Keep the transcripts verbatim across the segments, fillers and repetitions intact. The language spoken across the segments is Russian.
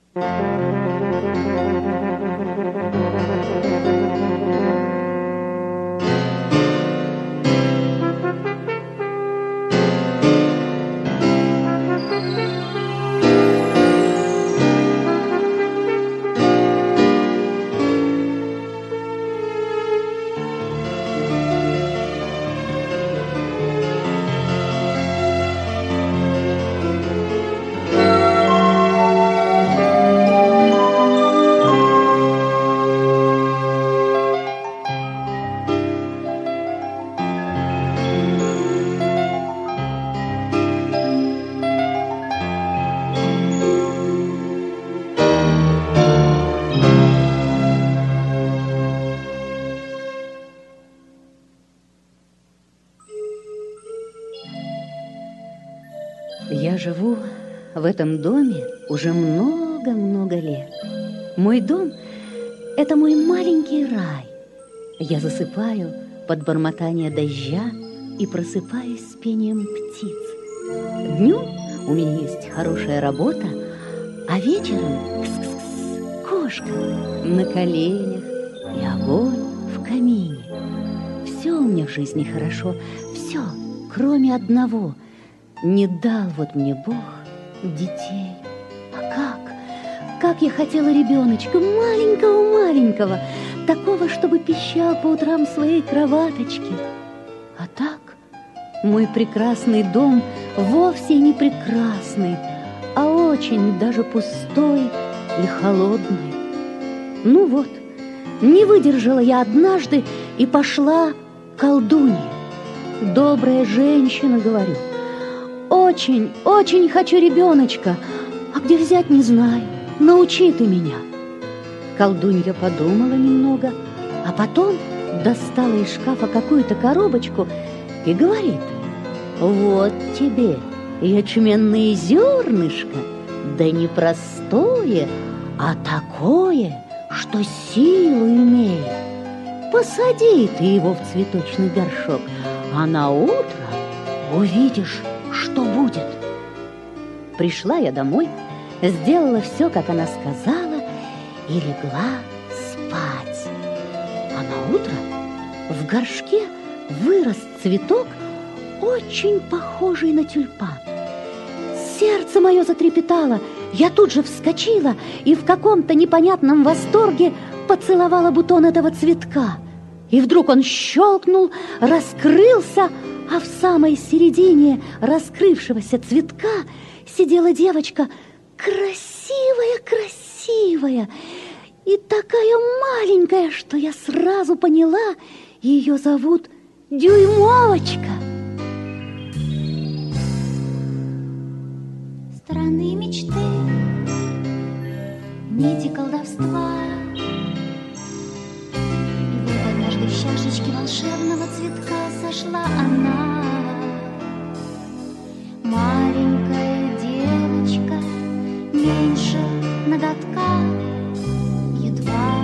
Я живу в этом доме уже много-много лет. Мой дом – это мой маленький рай. Я засыпаю под бормотание дождя и просыпаюсь с пением птиц. Днем у меня есть хорошая работа, а вечером кс-кс-кс, кошка на коленях и огонь в камине. Все у меня в жизни хорошо, все, кроме одного – не дал вот мне Бог детей. А как? Как я хотела ребеночка, маленького-маленького, такого, чтобы пищал по утрам в своей кроваточке. А так, мой прекрасный дом вовсе не прекрасный, а очень даже пустой и холодный. Ну вот, не выдержала я однажды и пошла к колдунье. Добрая женщина, говорю, очень, очень хочу ребеночка, а где взять не знаю, научи ты меня. Колдунья подумала немного, а потом достала из шкафа какую-то коробочку и говорит: вот тебе ячменное зернышко, да не простое, а такое, что силу имеет. Посади ты его в цветочный горшок, а на утро увидишь, что будет. Пришла я домой, сделала все, как она сказала, и легла спать. А на утро в горшке вырос цветок, очень похожий на тюльпан. Сердце мое затрепетало, я тут же вскочила и в каком-то непонятном восторге поцеловала бутон этого цветка. И вдруг он щелкнул, раскрылся, а в самой середине раскрывшегося цветка сидела девочка, красивая-красивая, и такая маленькая, что я сразу поняла, ее зовут Дюймовочка. Страны мечты, нити колдовства. И вот однажды в чашечке волшебного цветка сошла она. Маленькая девочка, меньше ноготка, едва.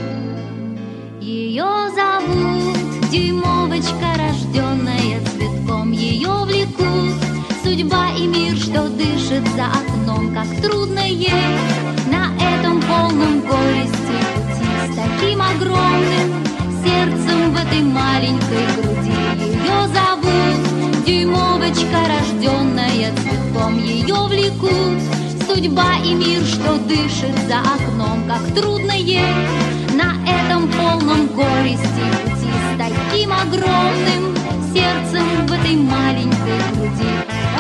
Ее зовут Дюймовочка, рожденная цветком. Ее влекут судьба и мир, что дышит за окном. Как трудно ей на этом полном горести пути, с таким огромным сердцем в этой маленькой груди. Ее зовут Дюймовочка, рожденная цветком. Ее влекут судьба и мир, что дышит за окном. Как трудно ей на этом полном горести пути, с таким огромным сердцем в этой маленькой груди.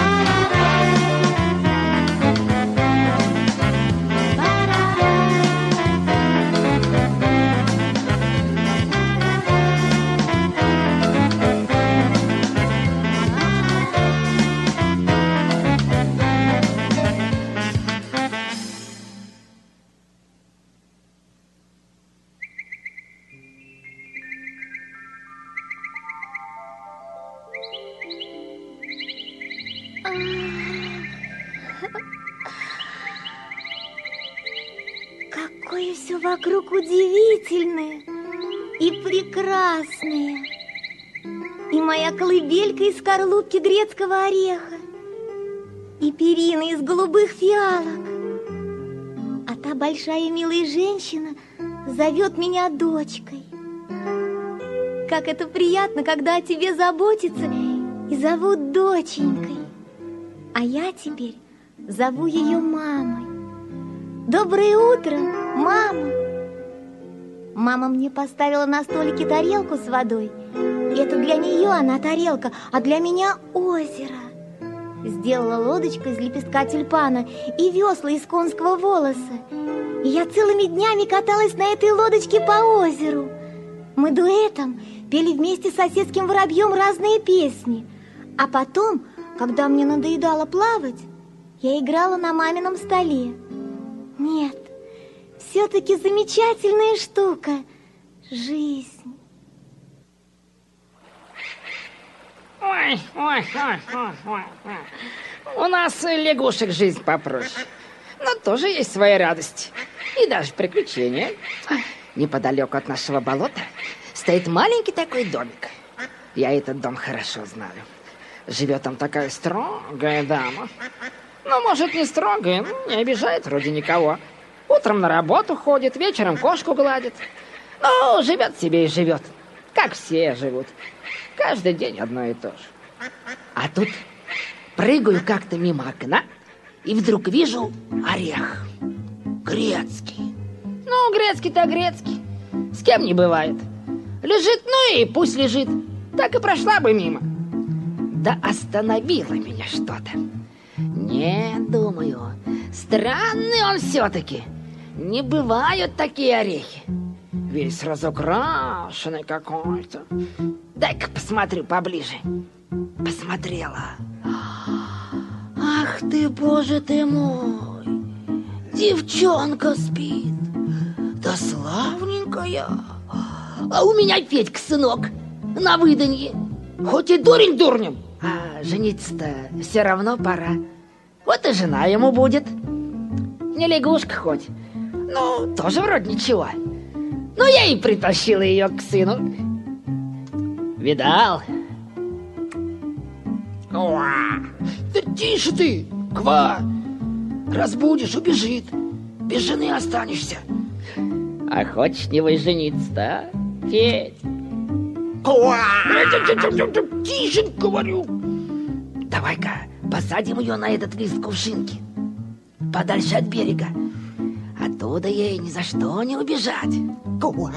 Какое все вокруг удивительное и прекрасное. И моя колыбелька из скорлупки грецкого ореха, и перина из голубых фиалок. А та большая милая женщина зовет меня дочкой. Как это приятно, когда о тебе заботятся и зовут доченькой. А я теперь зову ее мамой. Доброе утро, мама! Мама мне поставила на столике тарелку с водой. Это для нее она тарелка, а для меня озеро. Сделала лодочку из лепестка тюльпана и весла из конского волоса. И я целыми днями каталась на этой лодочке по озеру. Мы дуэтом пели вместе с соседским воробьем разные песни. А потом, когда мне надоедало плавать, я играла на мамином столе. Нет, все-таки замечательная штука – жизнь. Ой, ой, ой, ой, ой, ой. У нас лягушек жизнь попроще, но тоже есть свои радости и даже приключения. Неподалеку от нашего болота стоит маленький такой домик. Я этот дом хорошо знаю. Живет там такая строгая дама. Ну, может, не строгая, не обижает вроде никого. Утром на работу ходит, вечером кошку гладит. Ну, живет себе и живет, как все живут. Каждый день одно и то же. А тут прыгаю как-то мимо окна и вдруг вижу орех. Грецкий. Ну, грецкий-то грецкий. С кем не бывает. Лежит, ну и пусть лежит. Так и прошла бы мимо. Да остановило меня что-то. Не, думаю, странный он все-таки. Не бывают такие орехи. Весь разукрашенный какой-то. Дай-ка посмотрю поближе. Посмотрела. Ах ты, боже ты мой! Девчонка спит. Да славненькая. А у меня Федька, сынок, на выданье. Хоть и дурень дурнем, а жениться-то все равно пора. Вот и жена ему будет. Не лягушка хоть. Ну, тоже вроде ничего. Ну, я и притащила ее к сыну. Видал? Уа! Да тише ты, Ква! Разбудишь, убежит. Без жены останешься. А хочешь не жениться-то, а, Федь? Ква! Тише, говорю. Давай-ка посадим ее на этот лист кувшинки, подальше от берега. Оттуда ей ни за что не убежать. Ква!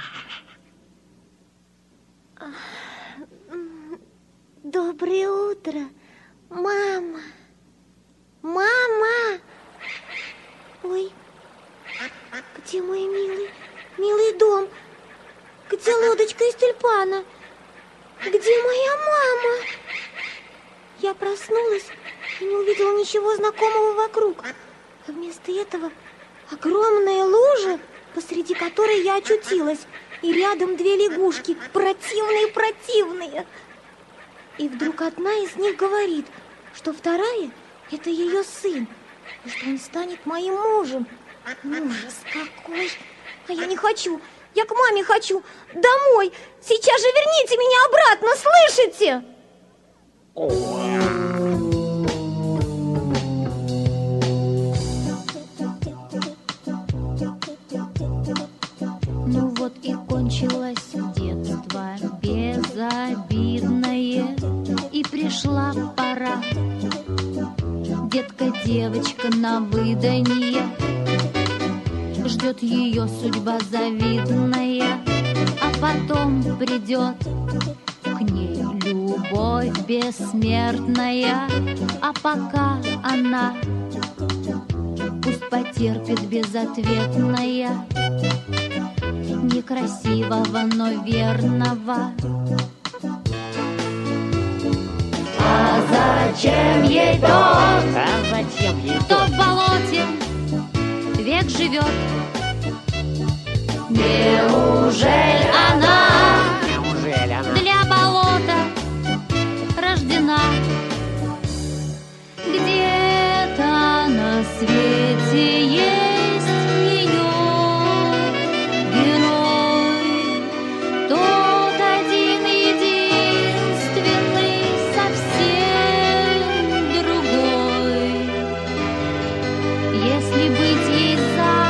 Доброе утро, мама. Мама! Ой, где мой милый, милый дом? Где лодочка из тюльпана? Где моя мама? Я проснулась и не увидела ничего знакомого вокруг. А вместо этого огромная лужа, посреди которой я очутилась, и рядом две лягушки, противные-противные. И вдруг одна из них говорит, что вторая – это ее сын, и что он станет моим мужем. Ужас какой! А я не хочу, я к маме хочу, домой. Сейчас же верните меня обратно, слышите? Ну вот и кончилось детство безобидное, и пришла пора. Детка-девочка на выданье, ждет ее судьба завидная, а потом придет к ней любовь бессмертная. А пока она пусть потерпит безответная некрасивого, но верного. А зачем ей тот, А зачем ей кто в болоте век живет? Неужели она Неужели она? для болота рождена? Где-то на свете есть ее герой, тот один единственный, совсем другой. Если быть ей за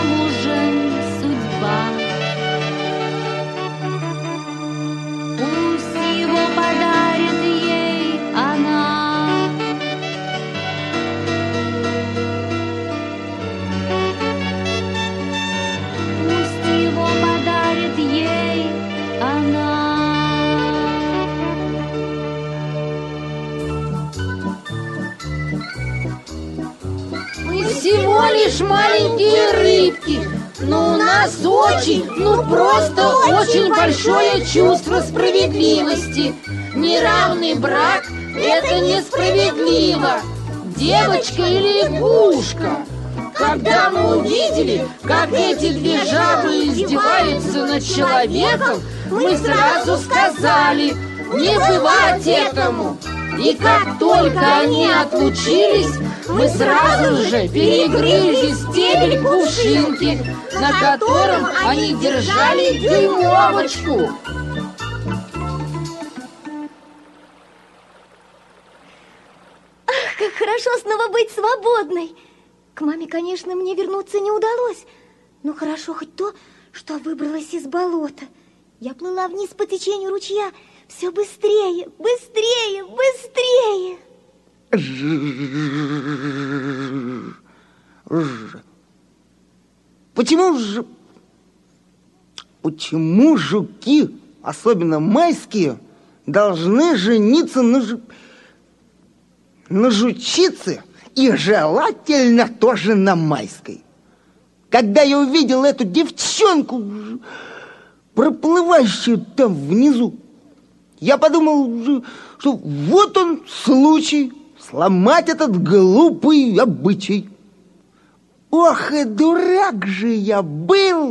всего лишь маленькие рыбки. Но у нас очень, ну просто очень большое чувство справедливости. Неравный брак – это несправедливо. Девочка и лягушка. Когда мы увидели, как эти две жабы издеваются над человеком, мы сразу сказали: не бывать этому. И как только они отлучились, мы сразу же перегрызли стебель кувшинки, на котором они держали дюймовочку. Ах, как хорошо снова быть свободной! К маме, конечно, мне вернуться не удалось, но хорошо хоть то, что выбралась из болота. Я плыла вниз по течению ручья, все быстрее, быстрее, быстрее. Почему же... Почему жуки, особенно майские, должны жениться на, жу... на жучице и желательно тоже на майской? Когда я увидел эту девчонку, проплывающую там внизу, я подумал, что вот он случай сломать этот глупый обычай. Ох, и дурак же я был!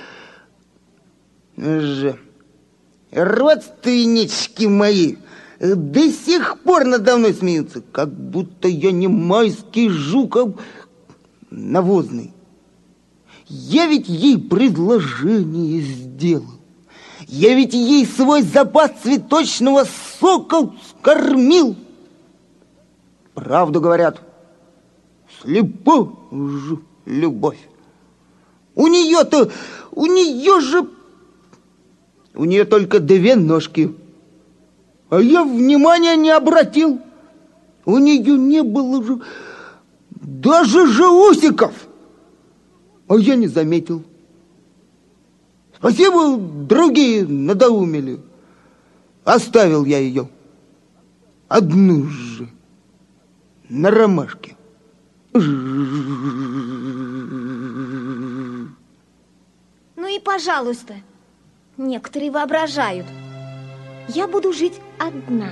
Же, родственнички мои до сих пор надо мной смеются, как будто я не майский жук, а навозный. Я ведь ей предложение сделал. Я ведь ей свой запас цветочного сока скормил. Правду говорят, слепа же любовь. У нее-то, у нее же, у нее только две ножки. А я внимания не обратил. У нее не было же даже же усиков. А я не заметил. Спасибо, другие надоумили. Оставил я ее одну же на ромашке. Ну и пожалуйста. Некоторые воображают. Я буду жить одна.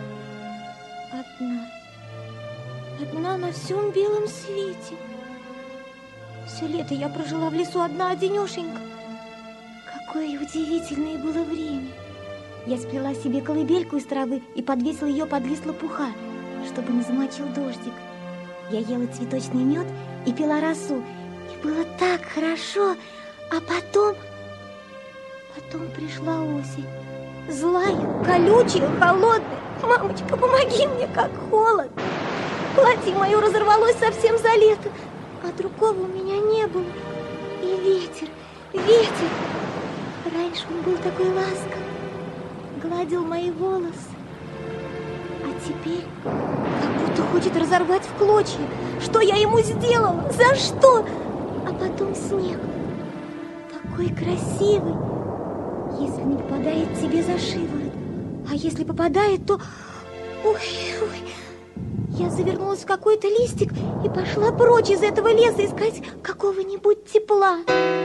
Одна. Одна на всем белом свете. Все лето я прожила в лесу одна-одинешенька. Какое удивительное было время. Я сплела себе колыбельку из травы и подвесила ее под лист лопуха, чтобы не замочил дождик. Я ела цветочный мед и пила росу. И было так хорошо. А потом... Потом пришла осень. Злая, колючая, холодная. Мамочка, помоги мне, как холодно. Платье мое разорвалось совсем за лето, а другого у меня не было. И ветер, ветер. Раньше он был такой ласковый, гладил мои волосы. А теперь как будто хочет разорвать в клочья. Что я ему сделала? За что? А потом снег. Такой красивый, если не попадает тебе за шиворот. А если попадает, то... Ой, ой. Я завернулась в какой-то листик и пошла прочь из этого леса искать какого-нибудь тепла.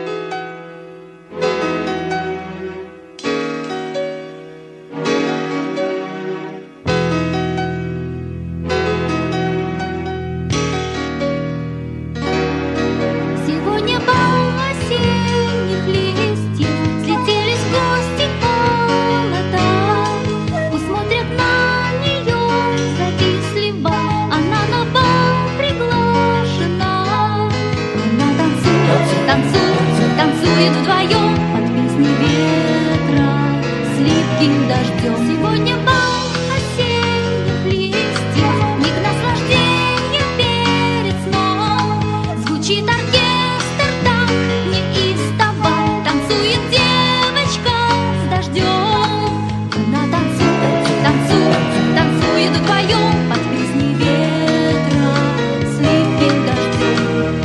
Вдвоем под песни ветра с липким дождем. Сегодня бал осенних листьев, миг наслаждения перед сном. Звучит оркестр так неистово, танцует девочка с дождем. Она танцует, танцует, танцует вдвоем под песни ветра с липким дождем.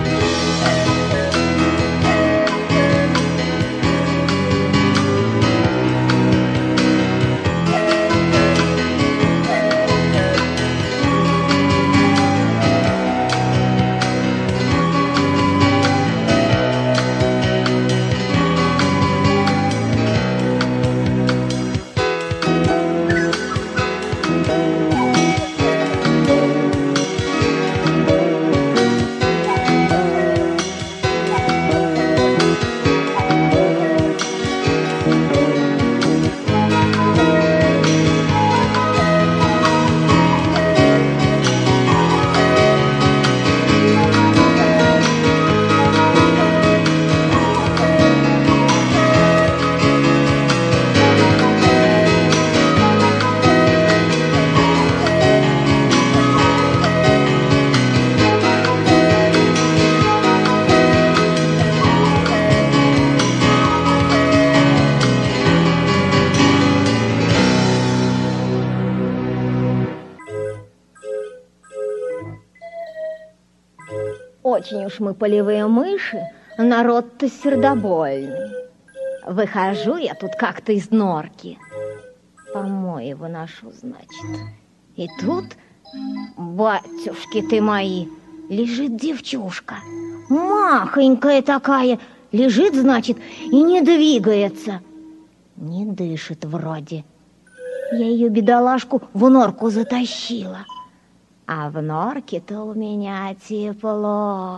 очень уж мы полевые мыши, народ-то сердобольный. Выхожу я тут как-то из норки, помои выношу, значит. И тут, батюшки ты мои, лежит девчушка, махонькая такая, лежит, значит, и не двигается. Не дышит вроде. Я ее, бедолашку, в норку затащила. А в норке-то у меня тепло.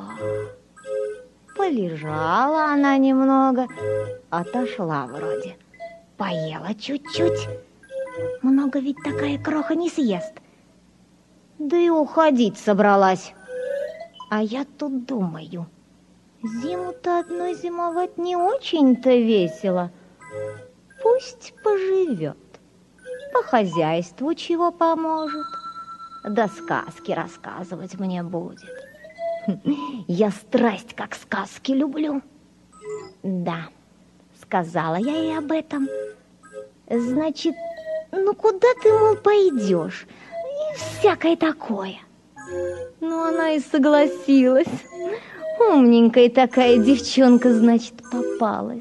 Полежала она немного, отошла вроде. Поела чуть-чуть. Много ведь такая кроха не съест. Да и уходить собралась. А я тут думаю, зиму-то одной зимовать не очень-то весело. Пусть поживет, по хозяйству чего поможет, да сказки рассказывать мне будет. Я страсть как сказки люблю. Да, сказала я ей об этом. Значит, ну куда ты, мол, пойдешь? И всякое такое. Ну, она и согласилась. Умненькая такая девчонка, значит, попалась.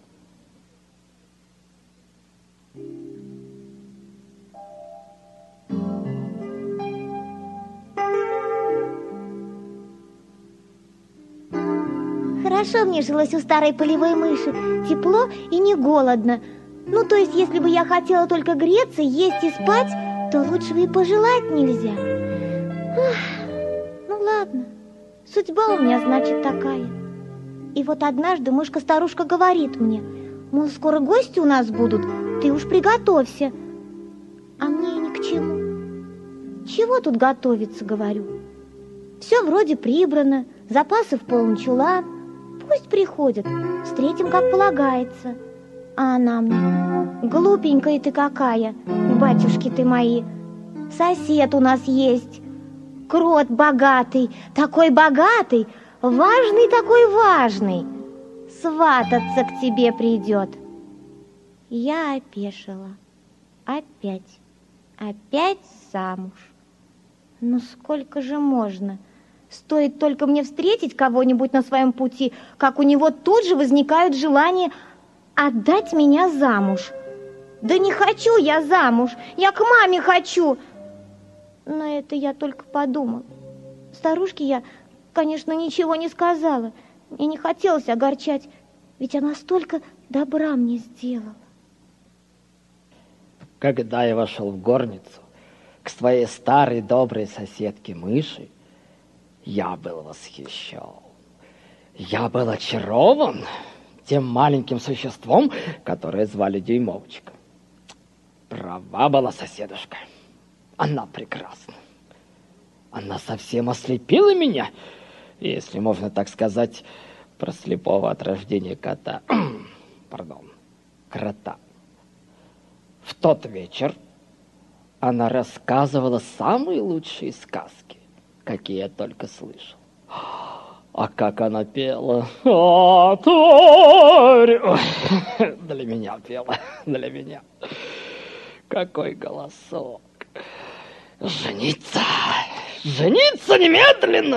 Хорошо мне жилось у старой полевой мыши, тепло и не голодно. Ну, то есть, если бы я хотела только греться, есть и спать, то лучше бы и пожелать нельзя. Ах, ну ладно, судьба у меня, значит, такая. И вот однажды мышка-старушка говорит мне, мол, скоро гости у нас будут, ты уж приготовься. А мне ни к чему. Чего тут готовиться, говорю? Все вроде прибрано, запасы в полный чулан. Пусть приходят, встретим, как полагается. А она мне, глупенькая ты какая, батюшки ты мои. Сосед у нас есть, крот богатый, такой богатый, важный такой важный. Свататься к тебе придет. Я опешила. Опять, опять замуж. Ну сколько же можно? Стоит только мне встретить кого-нибудь на своем пути, как у него тут же возникают желания отдать меня замуж. Да не хочу я замуж, я к маме хочу. Но это я только подумала. Старушке я, конечно, ничего не сказала. Мне не хотелось огорчать, ведь она столько добра мне сделала. Когда я вошел в горницу к своей старой доброй соседке мыши, я был восхищен. Я был очарован тем маленьким существом, которое звали Дюймовочка. Права была соседушка. Она прекрасна. Она совсем ослепила меня, если можно так сказать, про слепого от рождения кота. Пардон, крота. В тот вечер она рассказывала самые лучшие сказки, какие я только слышал. А как она пела! А, Торь! Для меня пела, для меня. Какой голосок! Жениться! Жениться немедленно!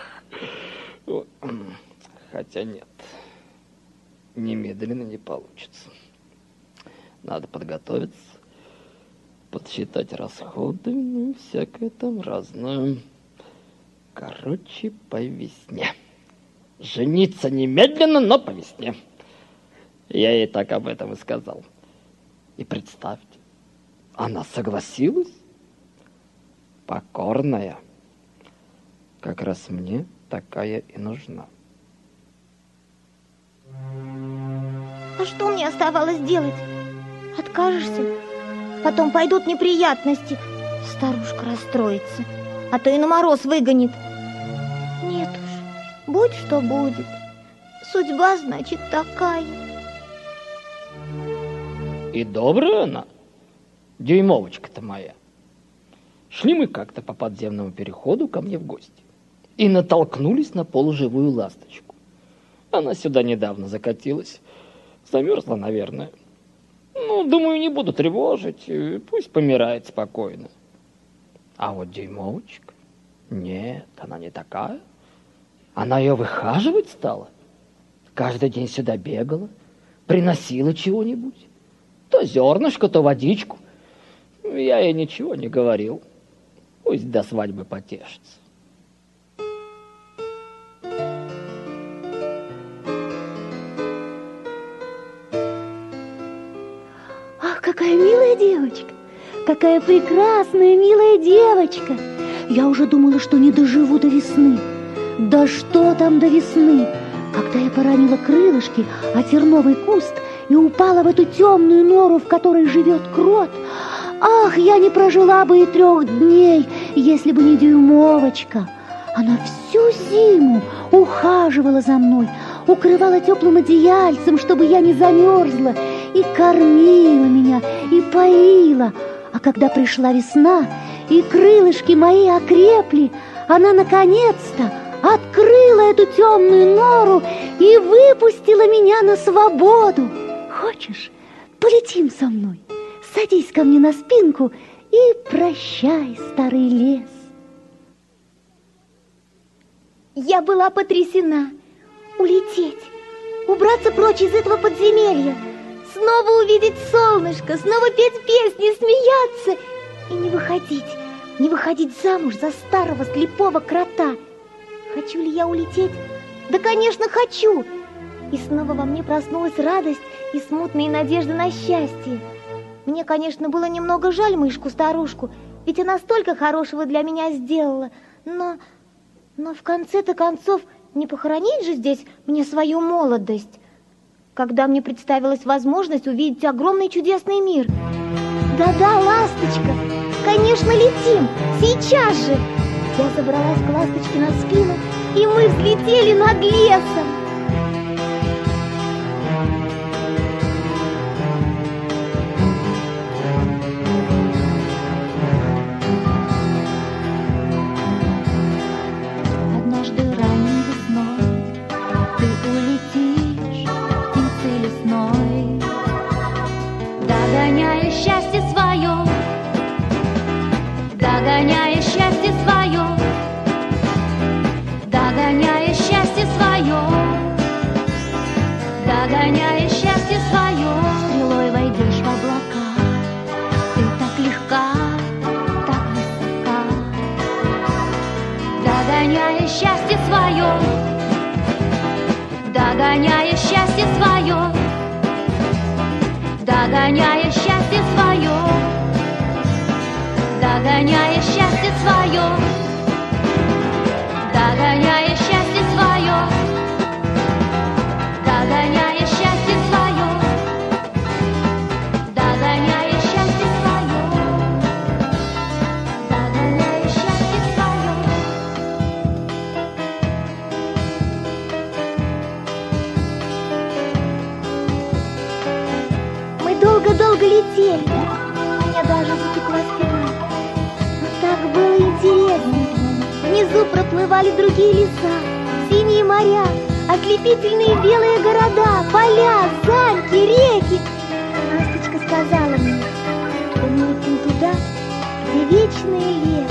Хотя нет, немедленно не получится. Надо подготовиться, подсчитать расходы, ну, всякое там разное. Короче, по весне. Жениться немедленно, но по весне. Я ей так об этом и сказал. И представьте, она согласилась. Покорная. Как раз мне такая и нужна. А что мне оставалось делать? Откажешься? Потом пойдут неприятности. Старушка расстроится, а то и на мороз выгонит. Нет уж, будь что будет. Судьба, значит, такая. И добрая она, Дюймовочка-то моя. Шли мы как-то по подземному переходу ко мне в гости и натолкнулись на полуживую ласточку. Она сюда недавно закатилась. Замерзла, наверное. Ну, думаю, не буду тревожить. Пусть помирает спокойно. А вот Дюймовочка, нет, она не такая. Она ее выхаживать стала. Каждый день сюда бегала, приносила чего-нибудь. То зернышко, то водичку. Я ей ничего не говорил. Пусть до свадьбы потешится. Ах, какая милая девочка! Какая прекрасная, милая девочка! Я уже думала, что не доживу до весны. Да что там до весны? Когда я поранила крылышки о терновый куст и упала в эту темную нору, в которой живет крот, ах, я не прожила бы и трех дней, если бы не дюймовочка. Она всю зиму ухаживала за мной, укрывала теплым одеяльцем, чтобы я не замерзла, и кормила меня, и поила. А когда пришла весна, и крылышки мои окрепли, она наконец-то открыла эту темную нору и выпустила меня на свободу. Хочешь, полетим со мной? Садись ко мне на спинку и прощай, старый лес. Я была потрясена. Улететь, убраться прочь из этого подземелья, снова увидеть солнышко, снова петь песни, смеяться и не выходить, не выходить замуж за старого слепого крота. Хочу ли я улететь? Да, конечно, хочу! И снова во мне проснулась радость и смутные надежды на счастье. Мне, конечно, было немного жаль мышку-старушку, ведь она столько хорошего для меня сделала. Но, но в конце-то концов, не похоронить же здесь мне свою молодость, когда мне представилась возможность увидеть огромный чудесный мир. Да-да, ласточка, конечно, летим, сейчас же! Я забралась к ласточке на спину, и мы взлетели над лесом. Однажды ранней весной ты улетишь птицей лесной, догоняя счастье свое, догоняя счастье свое, догоняя счастье свое, догоняя счастье свое. Стрелой войдешь в облака, ты так легка, так высока, догоняя счастье свое, догоняя счастье свое, догоняя счастье свое, догоняя счастье свое, догоняя счастье свое, догоняя счастье свое, догоняя счастье свое, догоняя счастье свое. Мы долго-долго летели, мне даже затекла спина. Но так было интересно. Внизу проплывали другие леса, синие моря, ослепительные белые города, поля, замки, реки. Ласточка сказала мне, что мы летим туда, где вечное лето.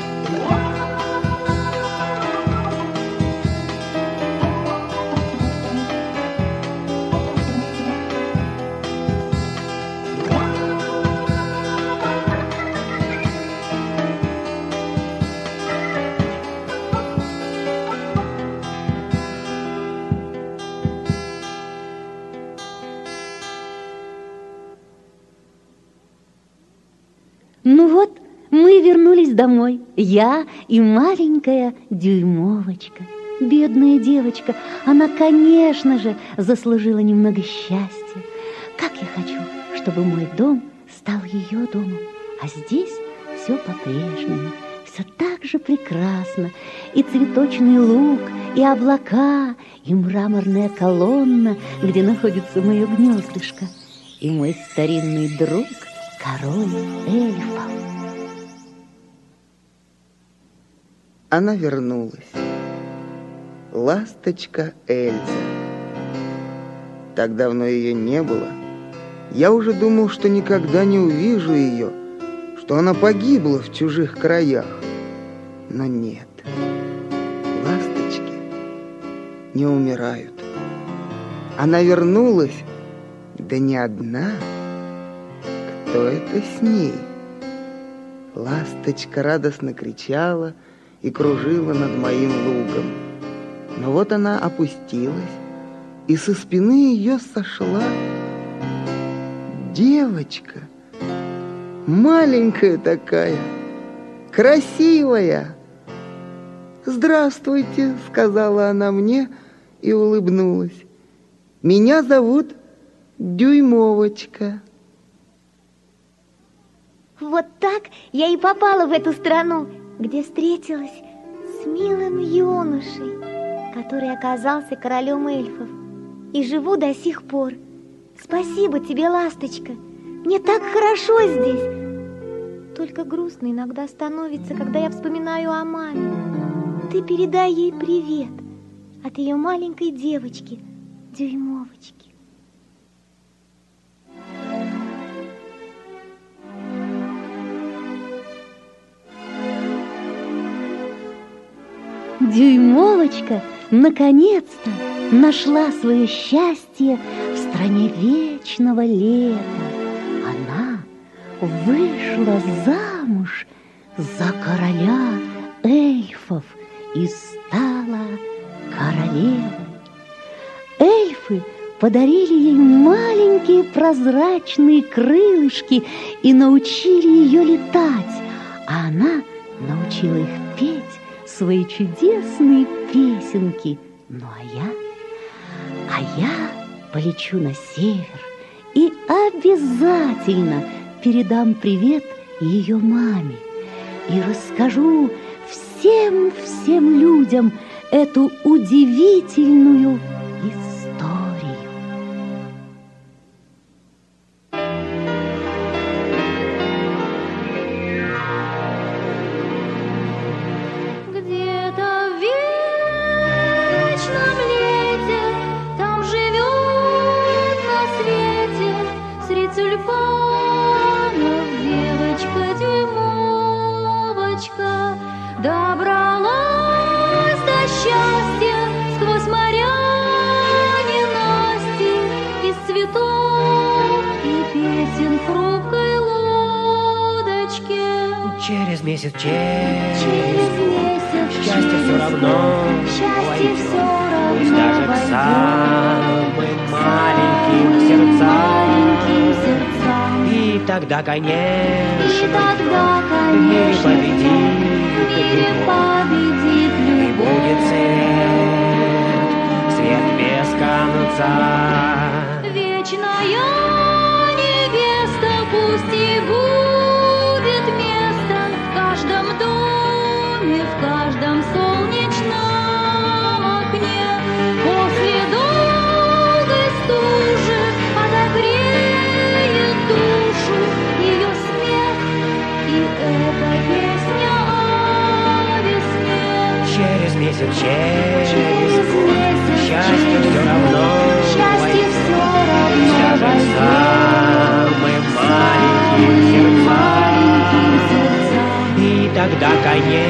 Ну вот, мы вернулись домой, я и маленькая дюймовочка. Бедная девочка, она, конечно же, заслужила немного счастья. Как я хочу, чтобы мой дом стал ее домом, а здесь все по-прежнему, все так же прекрасно. И цветочный луг, и облака, и мраморная колонна, где находится мое гнездышко, и мой старинный друг, король эльфов. Она вернулась. Ласточка Эльза. Так давно ее не было. Я уже думал, что никогда не увижу ее, что она погибла в чужих краях. Но нет. Ласточке не умирают. Она вернулась, да не одна. Кто это с ней? Ласточка радостно кричала и кружила над моим лугом. Но вот она опустилась, и со спины ее сошла девочка, маленькая такая, красивая. «Здравствуйте», — сказала она мне и улыбнулась. «Меня зовут Дюймовочка». Вот так я и попала в эту страну, где встретилась с милым юношей, который оказался королем эльфов. И живу до сих пор. Спасибо тебе, ласточка. Мне так хорошо здесь. Только грустно иногда становится, когда я вспоминаю о маме. Ты передай ей привет от ее маленькой девочки Дюймовочки. Дюймовочка наконец-то нашла свое счастье в стране вечного лета. Она вышла замуж за короля эльфов и стала королевой. Эльфы подарили ей маленькие прозрачные крылышки и научили ее летать, а она научила их петь свои чудесные песенки. Ну а я, а я полечу на север и обязательно передам привет ее маме и расскажу всем-всем людям эту удивительную историю. Где-то в вечном лете там живет на свете средь тюльпанов девочка Дюймовочка. Добралась до счастья сквозь моря ненасти, из цветов и песен в хрупкой лодочке. Через месяц, через, Через месяц, счастье все равно счастье войдет. все равно Пусть даже к войдет. самым маленьким сердцам. маленьким сердцам. И тогда, конечно, И тогда, в мире конечно, победит в мире любовь. победит И будет любовь. свет, свет без конца. Вечная невеста, пусть и будет место в каждом доме, в каждом солнечном окне. После долгой стужи отогреет душу ее смех, и эта песня о весне. Через месяц, через, Через год, месяц, счастье через все год, равно счастье войдет. все Пусть равно даже к войдет. самым маленьким Маленьким сердцам. сердцам. И тогда, конечно,